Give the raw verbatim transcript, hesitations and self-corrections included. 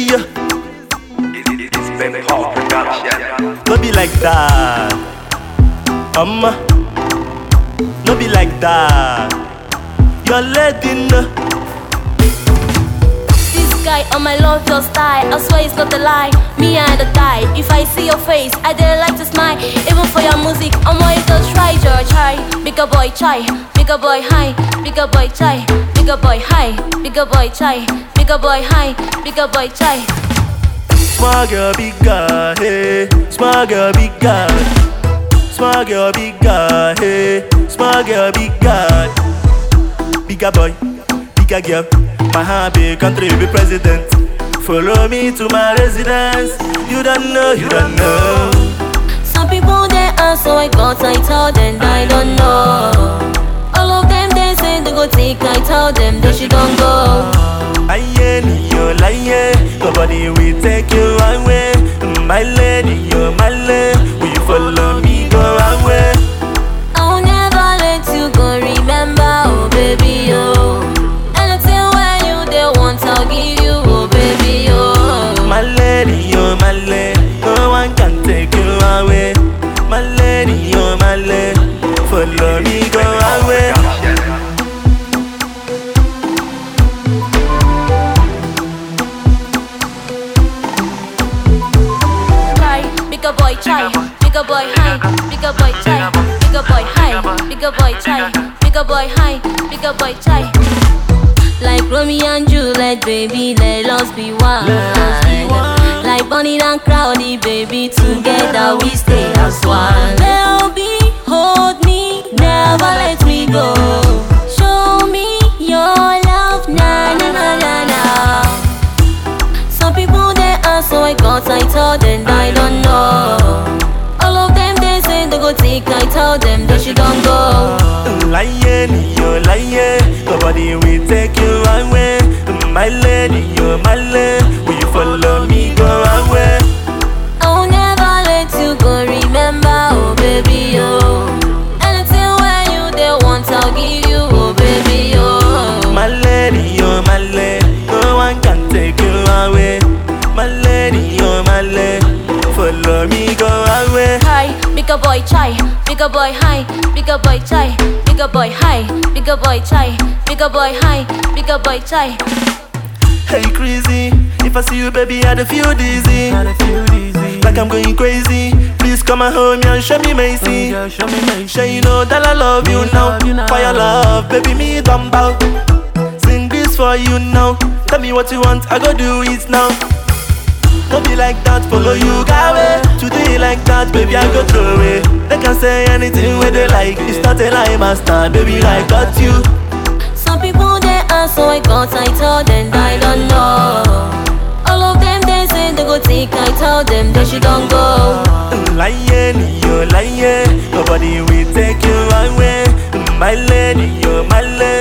yeah. It's Ben Paul Production. No be like that, Mama. No be like that. You're letting know. This guy on my love your style, I swear it's not a lie. Me and the guy, if I see your face, I didn't like to smile. Even for your music, I'm always just try, George, hi. Bigger boy, chai, bigger boy, hi. Bigger boy, chai, bigger boy, hi. Bigger boy, chai, bigger boy, hi. Bigger boy, chai. Small girl, big guy, hey. Small girl, big guy. Small girl, big guy, hey. Small girl, big guy. Bigger boy, bigger girl. My happy country be president. Follow me to my residence. You don't know, you don't know. Some people they ask, so I got I told them I don't know. All of them they say they go take, I told them they should don't go. Aye, you lie, nobody will take you away. My lady, you're my lady. Will you follow me, go away? I'll never let you go, remember, oh baby, oh. Anything when you they want, I'll give you, oh baby, oh. My lady, you're my lady. No one can take you away. My lady, you're my lady. Follow me, go away. Bigger boy chai, bigger boy high, bigger boy chai, bigger boy high, bigger boy chai, bigger boy high, bigger boy chai. Like Romeo and Juliet, baby, let us be one. Like Bonnie and Crowley, baby, together we stay as one. Baby, hold me, never let me go. Show me your love, na na na na na. Some people they ask, so I got I told them I don't know. All of them they say they go take, I told them they should don't go. Lying, you're lying. Nobody will take you away. My lady, you're my lady. Will you follow me, go away? I'll never let you go, remember, oh baby, oh. Anything when you they want, I'll give you, oh baby, oh. My lady, you're my lady. No one can take you away. My lady, you're my lady. Follow me, go away. Hi, bigger boy chai, bigger boy high, bigger boy chai, bigger boy high, bigger boy chai, bigger boy high, bigger boy chai. Hey crazy, if I see you baby I feel dizzy. Like I'm going crazy. Please come and hold me and show me mercy. Sure you know that I love you now. For your love, baby me don't bow. Sing this for you now. Tell me what you want, I go do it now. Don't be like that, follow you, go away. Today like that, baby, I go throw away. They can say anything where they like. It's not a lie, master, baby, I got you. Some people they ask, so I got I told them I don't know. All of them they say they go take, I told them they should don't go. Lying, you're lying. Nobody will take you away. My lady, you're my lady.